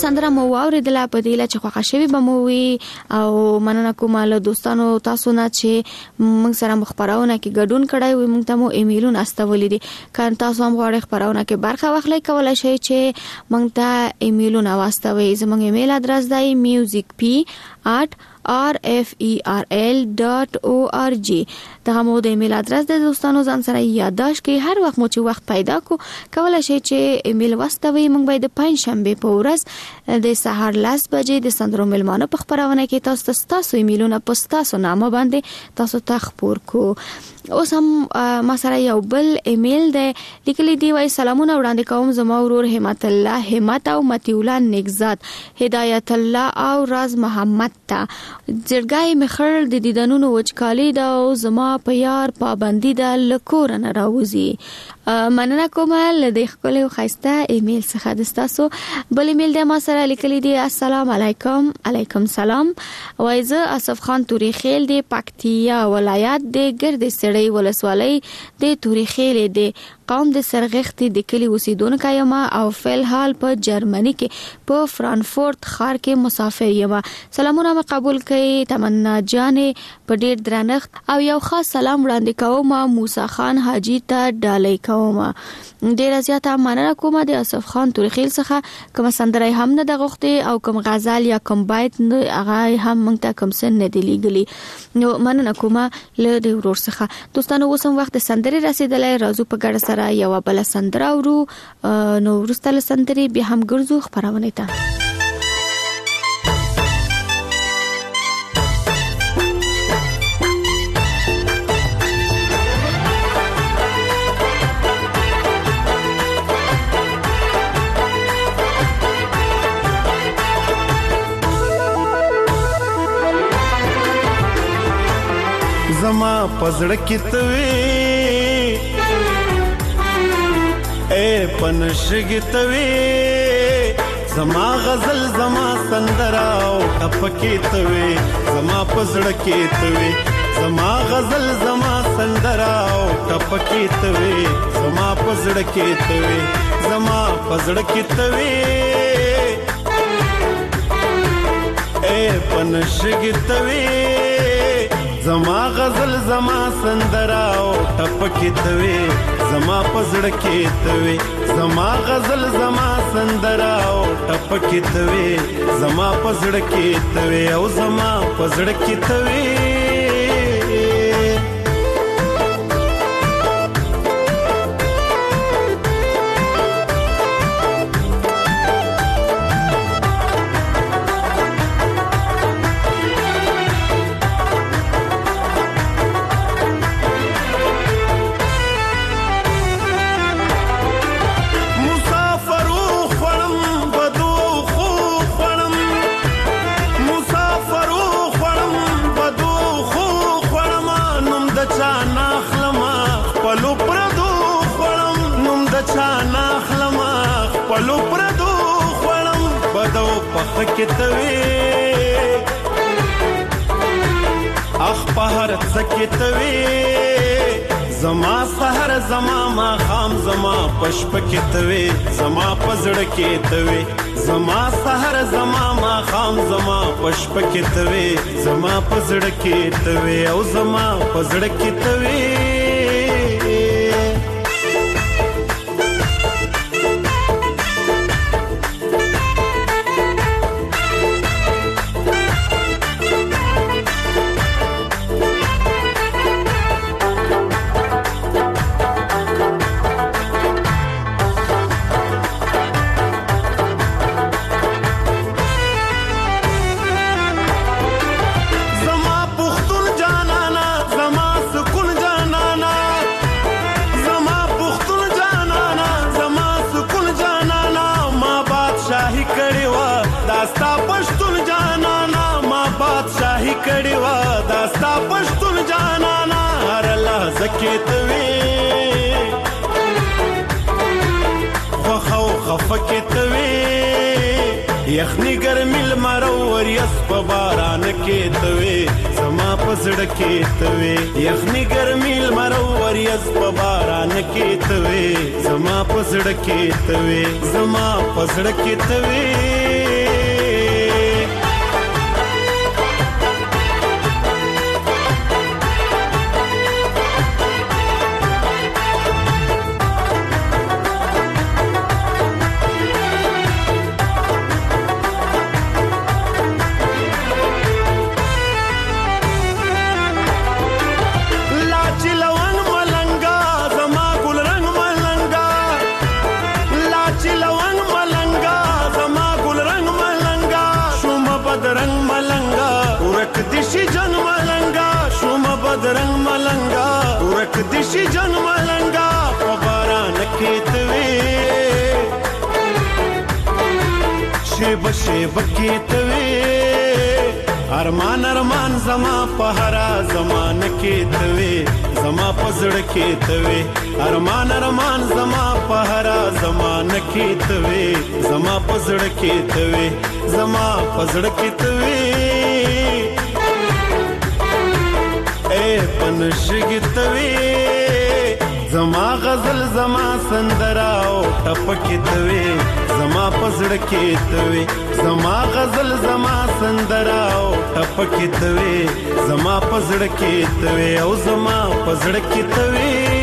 سندره مو واوریدله په دې لا چې خوښه شوی به مو وي او مننه کوم له دوستانو تاسو نه چې موږ سره مخبرونه کې ګډون کړای وي موږ ته مو ایمیلونه استولې دي کله تاسو هم غواړئ خبرونه کې برخه واخلئ کولای شئ چې موږ ته ایمیلونه واستوي زموږ ایمیل ادرس دی music p at r f e r l dot org دا مو د ایمیل ادرس د دوستانو ځان سره یاداش کې هر وخت مو چې وخت پیدا کو کولای شئ چې ایمیل واستوي موږ به د پنځ شنبه په ورځ د سهار لاس بجې د سندرو ملمانو په خبرونه کې تاسو تاسو ایمیلونه په تاسو نامه باندې تاسو ته خبر کو اوس هم ما سره یو بل ایمیل دی لیکلی دی وای سلامونه وړاندې کوم زما ورور همت الله همت او متی الله نگزاد هدایت الله او راز محمد تا زړګای مخړ د دیدنونو وچکالي دا او زما په یار پابندي دا لکور نه راوځي مننه کوم له دې خپل خاصه ایمیل څخه د تاسو بل ایمیل د ما سره لیکلی دی السلام علیکم علیکم سلام وایزه اسف خان توري خیل دی پکتیا ولایت دی ګرد سړی ولسوالۍ د توري خیل دی قوم د سرغخت د کلی اوسیدونکو یم او فل حال په جرمني کې په فرانکفورت ښار کې مسافر یم سلامونه قبول کړئ تمنا جانې په ډیر درنښت او یو خاص سلام وړاندې کوم موسی خان حاجی ته ډالۍ کوم ډیر زیاته مننه کوم د اسف خان تورخیل څخه کوم سندره هم نه دغخته او کوم غزل یا کوم بیت هغه هم موږ ته کوم سن نه دی لګلی نو مننه کوم له دې ورور څخه دوستانو اوس هم وخت سندري رسیدلې راځو په ګډه سره یو بل سندره ورو نو ورستل سندري به هم ګرځو خبرونه ته
زما پزړه کې توي اے پنشګ توي زما غزل زما سندرا او ټپکې توي زما پزړه کې توي زما غزل زما سندرا او ټپکې توي زما پزړه کې توي زما پزړه کې توي اے پنشګ توي زما غزل زما سندرا او ټپکې توي زما پزړه کې توي زما غزل زما سندرا او ټپکې توي زما پزړه کې توي او زما پزړه کې توي پلو پردو خړم بدو پخ کتوي اخ پهر سکتوي زما سحر زما ما خام زما پشپ کتوي زما پزړ کتوي زما سحر زما ما خام زما پشپ کتوي زما پزړ کتوي او زما پزړ کتوي کتوي وخو خفکتوي یخني ګرمي لمرور یس په باران کتوي زما په
پزړه کې توي یخني ګرمي لمر وریځ په باران کې توي زما پزړه کې توي زما پزړه کې توي رنگ ملنگا ورک دشي جن ملنگا په باران کې توي شیب شیب کې توي ارمان ارمان زما په هرا زمان کې توي زما پزړ کې توي ارمان ارمان زما په هرا زمان کې توي زما پزړ کې توي زما پزړ کې توي پنشګتوي زما غزل زما سندراو ټپکتوي زما پزړ کېتوي زما غزل زما سندراو ټپکتوي زما پزړ کېتوي او زما پزړ کېتوي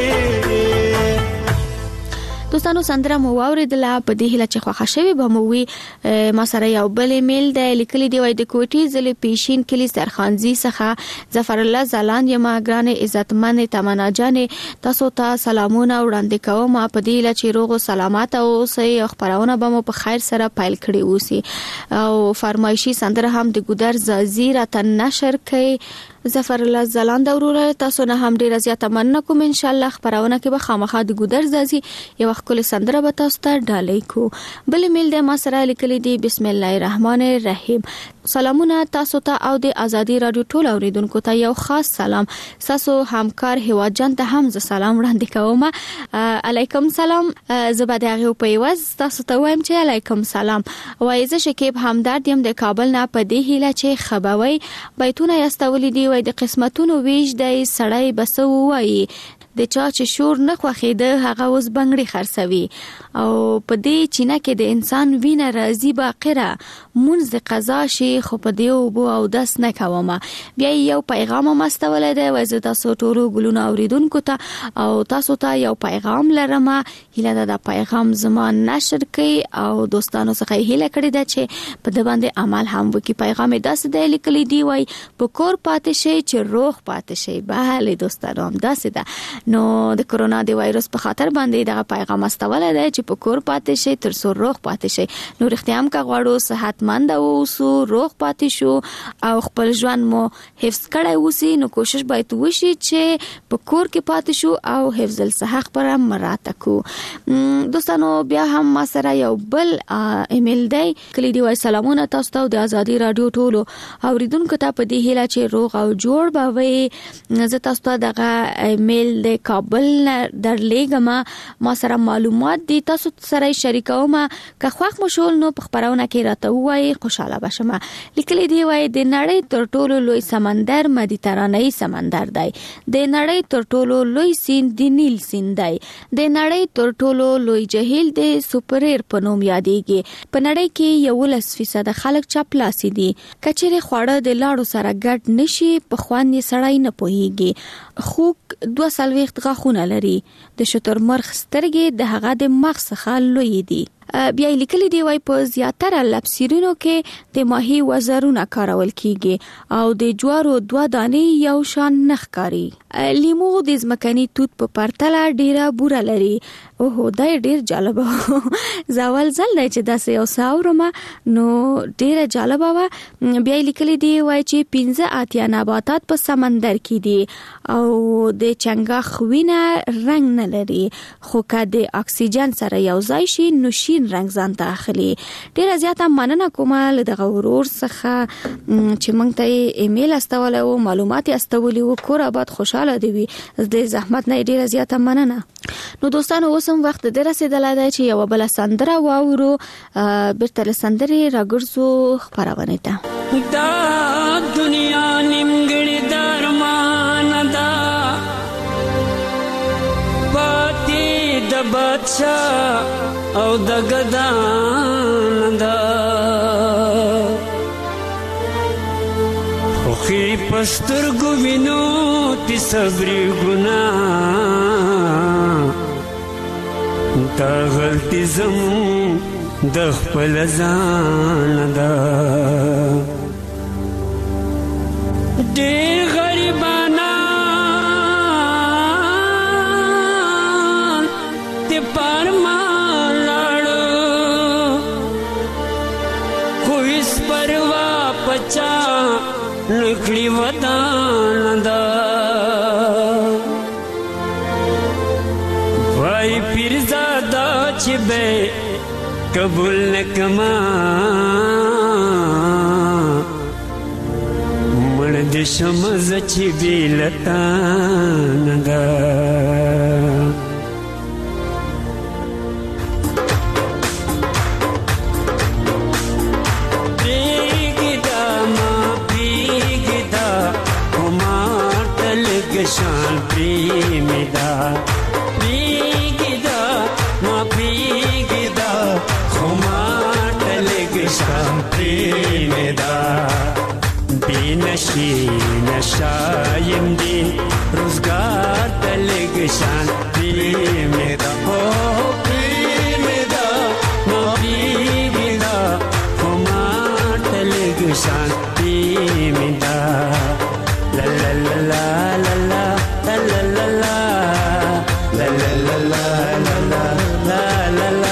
دوستانو سندره مو واوریدله په دې هیله چې خوښه شوي به مو وي ما سره یو بل ایمیل دی لیکلی دی وای د کوټي ضلع پیشین کلی سرخانزي څخه ظفر الله زلان یم ګرانه عزتمن تمنا جانې تاسو ته سلامونه وړاندې کوم په دې هیله چې روغ او سلامت اوسئ خبرونه به مو په خیر سره پایل کړي اوسي او فرمایشي سندره هم د ګودر زازی را تن نشر کړي ظفر الله زلان د وروره تاسو نه هم ډیر زیاته مننه کوم ان شاء الله خبرونه کې به خامخا د ګودر زازی یو خپل سندره به تاسو ته ډالې کو بل میل د ما سره لیکلي دی بسم الله الرحمن الرحیم سلامونه تاسو ته او د ازادي رادیو ټول اوریدونکو ته یو خاص سلام تاسو همکار هوا جان ته هم ز سلام وړاندې کوم علیکم سلام زبده هغه په یوز تاسو ته وایم چې علیکم سلام وایزه شکیب همدرد يم د کابل نه په دې هیله چې خبوي بیتونه یاستولې دی وای د قسمتونو ویش دی سړی بس وایي د چا چې شور نه خوخیده هغه اوس بنگړي خرڅوي او په دې چینه کې د انسان وینه راځي باقره مونږ د قضا شي خو په دې او بو او داس نه کومه بیا یو پیغام مستولې دی وای زه تاسو ټول ګلونه اوریدونکو ته او تاسو ته یو پیغام لرم هیله د پیغام زمان نشر کړي او دوستانو څخه هیله کړی ده چې په د باندې عمل هم وکي پیغام داس دی لیکلی دی وای په کور پاتې شي چې روغ پاتې شي bale دوستانو هم داس ده نو د کرونا د وایرس په خاطر باندې دغه پیغام استوله دی چې په کور پاتې شي تر څو روغ پاتې شي نو رښتیا هم کا غواړو صحتمند اوسو روغ پاتې شو او خپل ژوند مو حفظ کړی اوسي نو کوشش باید وشي چې په کور کې پاتې شو او حفظ الصحه پر مراته کو دوستانو بیا هم ما سره یو بل ایمیل دی کلی دی وای سلامونه تاسو ته د ازادي رادیو ټولو اوریدونکو ته په دې هیله چې روغ او جوړ به وي زه تاسو ته دغه ایمیل د کابل درلېګما ما سره معلومات دي تاسو سره شریکوم که خوښ مشول نو په خبرونه کې راته وای خوشاله بشم لیکلي دی وای د نړۍ تر ټولو لوی سمندر مدیترانه‌ای سمندر دی د نړۍ تر ټولو لوی سیند د نیل سیند دی د نړۍ تر ټولو لوی جهیل د سوپریر په نوم یادېږي په نړۍ کې یو لس فیصد خلک چاپلاسي دي کچېره خوړه د لاړو سره ګډ نشي په خوان یې سړی نه پوهیږي خوک دوه سلويخت غاخونه لري د شترمرغ سترګې د هغه د مغز څخه لوی دي بیا لیکلي دی وای په زیاتره لپسیرونو کې د ماهی وزرونه کارول کیږي او د جوارو دوه دانې یو شان نخکاری لیمو د ځمکني توت په پرتله ډیره بوره لري اوه دا ډیر جالب زاول زل دی چې داسې یو ساورما نو ډیره جالب و بیا لیکلي دی وای چې پنځه اتیا نباتات په سمندر کې دي او د چنګاخ وینه رنگ نه لري خو که د اکسیجن سره یو ځای شي نو شین رنگ ځان ته اخلي ډیره زیاته مننه کوم له دغه ورور څخه چې مونږ ته ایمیل استول او معلومات استولي او کور آباد خوشاله دی وي د زحمت نه ډیره زیاته مننه نو دوستانو اوسم وخت د رسیدلای دی چې یو بل سندره واورو بیرته سندري راګرځو خبرونه ته دا دنیا نیمګړې
بادشاہ او د ګدان دا خوخي پسترګو وینو تی صبري ګناه تا غلطي زمون د خپل ځان دا ډېر غریبانا ته پرما لاړو کوئی پروا پچا نکړي ودان دا وای پیرزادا چې به قبول نکما مرد شمز چې بیلتان دا بیگدا ما بیگدا هما تلگ شان پریمدا بیگدا ما بیگدا پریمدا بینشی نشایم دی روزگار تلگ شان پریمدا او پریمدا ما پریمدا خما تلگ شان پریمدا لا لا لا لا لا لا لا لا لا لا لا لا لا لا لا لا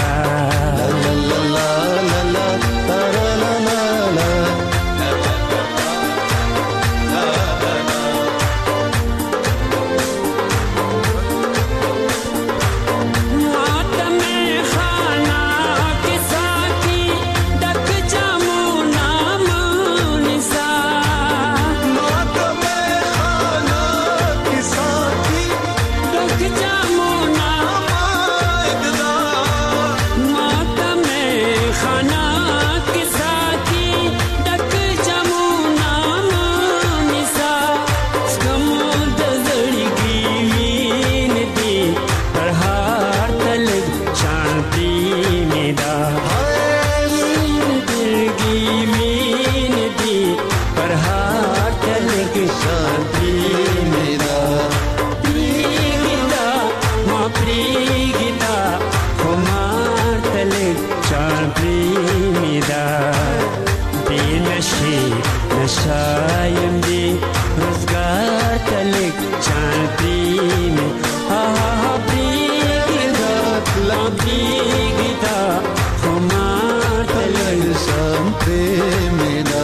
نشایم دی روزگار تلک چان پریم آها پریگدا لا پریگدا خمار تلک چان پریمدا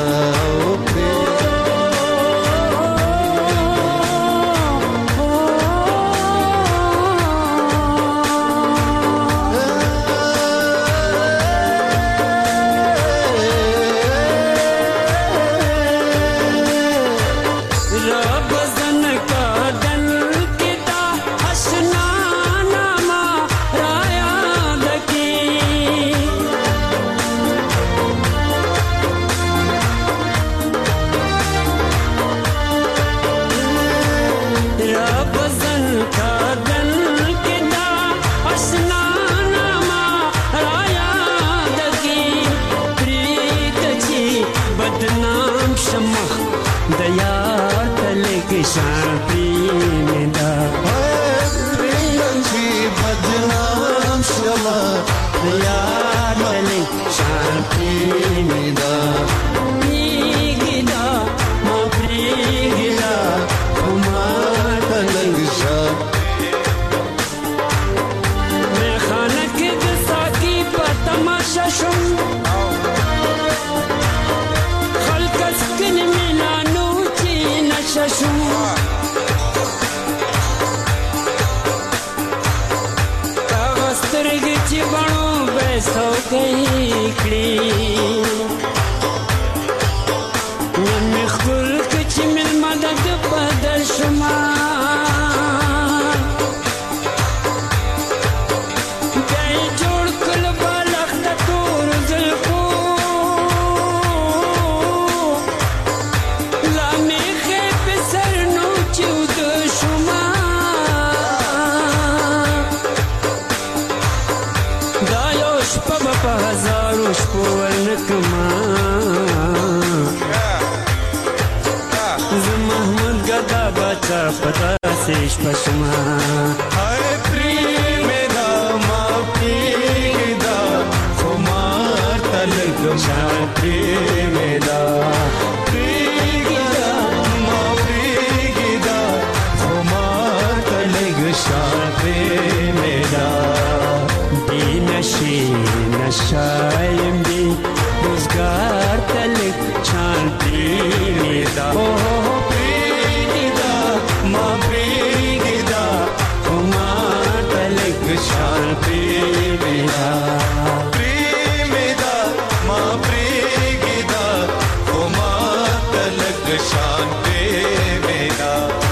شپول نکما زه محمود ګدا بچا پتا سیش پشما
هاي پریمدا ما پریدا خمار تلګ شانتی میدا پریدا ما پریدا خمار تلګ شانتی میدا
دی نشي نشایم دی روزګار تلګ شانتی میدا
ما پریدا خمار تلګ شانتی میدا پریمدا ما پریدا خمار تلګ شانتی میدا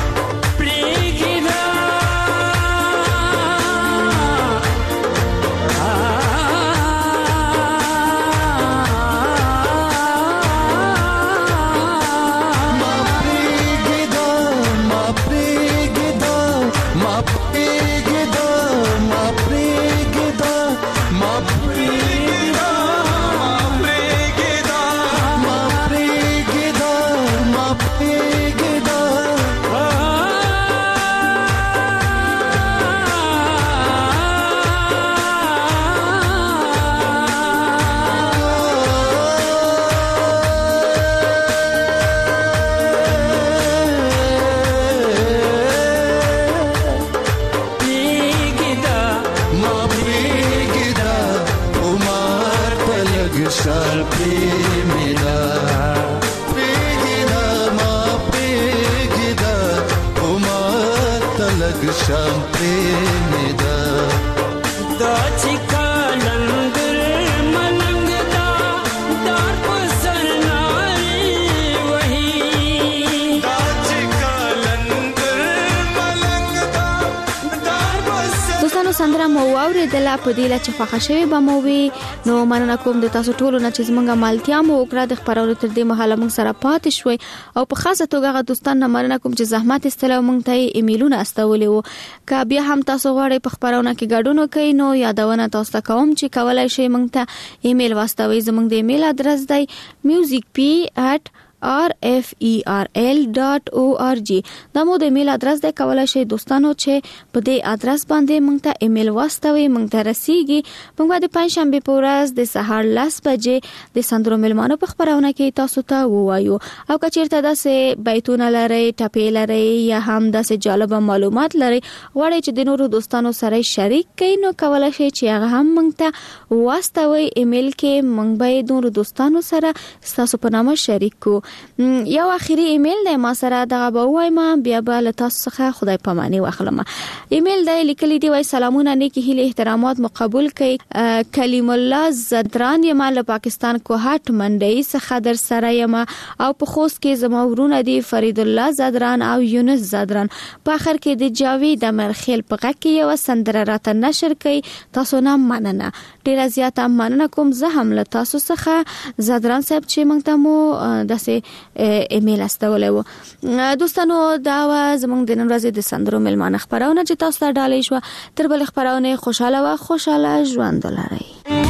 سندره مو واوریدله په دې لا چې خوښه شوې به مو وي نو مننه کوم د تاسو ټولو نه چې زمونږ مالتیا مو وکړه د خبرونو تر دې مهاله موږ سره پاتې شوي او په خاصه توګه غو دوستان نه مننه کوم چې زحمت استلو موږ ته ایمیلونه استولې وو که بیا هم تاسو غواړئ په خبرونه کې ګډون وکړئ نو یادونه تاسو ته کوم چې کولای شئ موږ ته ایمیل واستوي زموږ د ایمیل ادرس دی music p at r f e r l dot org دا مو د ایمیل ادرس دی کولای شئ دوستانو چې په دې ادرس باندې موږ ته ایمیل واستوي موږ ته رسیږي موږ د پنځشنبه په ورځ د سهار لس بجې د سندرو ملمانو په خبرونه کې تاسو ته ووایو او که چیرته داسې بیتونه لري ټپې لري یا هم داسې جالب معلومات لري غواړئ چې د نورو دوستانو سره شریک کړئ نو کولای شئ چې هغه هم موږ ته واستوي ایمیل کې موږ به د نورو دوستانو سره تاسو په نامه شریک کو یو اخیری ایمیل دی ما سره دغه به وایم بیا به له تاسو څخه خدای پاماني واخلم ایمیل دی لیکلی دی وای سلامونه نیکی هیله احترامات مقبول کړئ کلیم الله زدران یم له پاکستان کوهات منډي څخه در سره یم او په خوست کې زما ورونه دي فرید الله زدران او یونس زدران په اخر کې د جاوید امرخیل په غږ کې یو سندره راته نشر کړي تاسو نه مننه ډیر زیاته مننه کوم زه هم له تاسو څخه زدران صاحب چې موږ ته مو داسې ایمیل استولې وو دوستانو دا زموږ د نن ورځې د سندرو ملمانه خبرونه چې تاسو ته ډالې شو تر بل خبرونه خوشاله و خوشاله ژوند ولرئ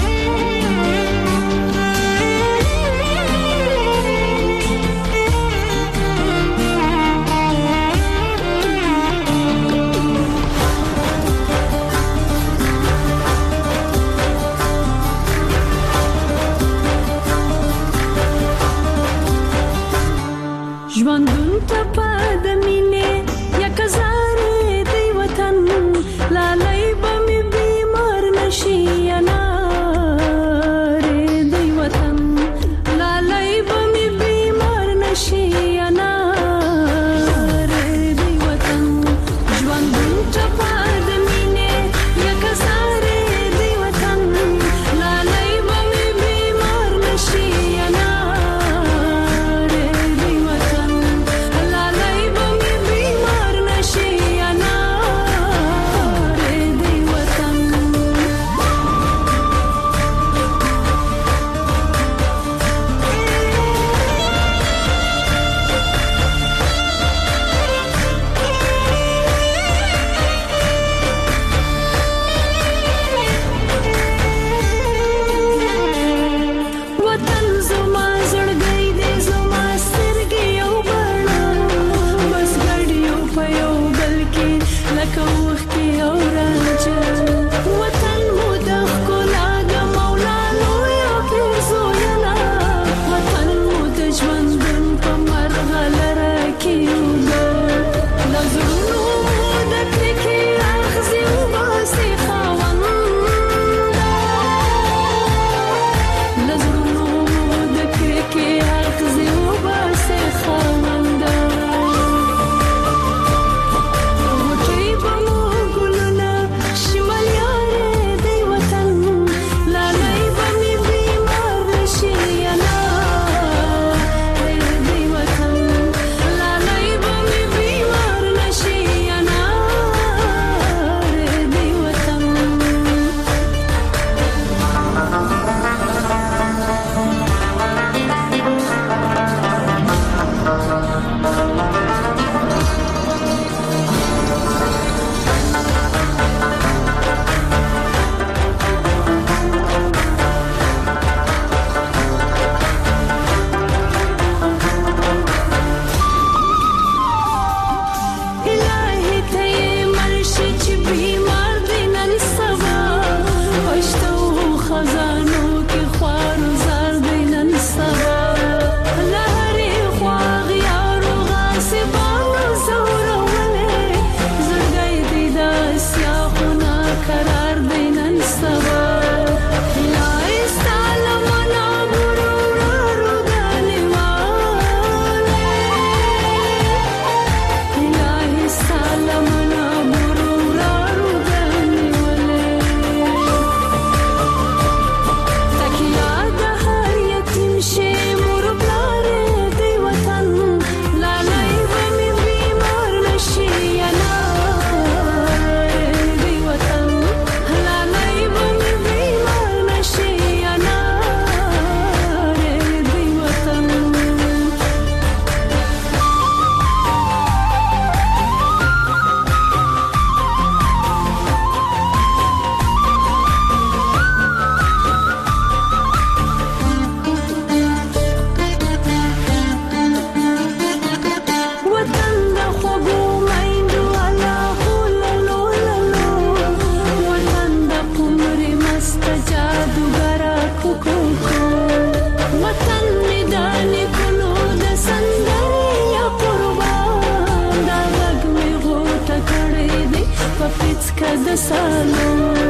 ژوندون ته پد مینه یک زاره دی وطن لالای به می بیمار نشي انار دی وطن لالای به می بیمار نشي انار دی وطن ژوندون ته پد مینه یک زاره دی وطن لالای به می بیمار نشي مثالو